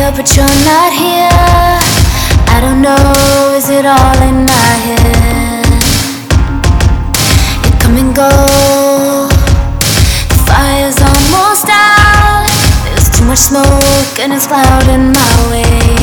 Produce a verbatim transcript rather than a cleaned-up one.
here, but you're not here. I don't know, is it all in my head? You come and go, the fire's almost out. There's too much smoke and it's clouding my way.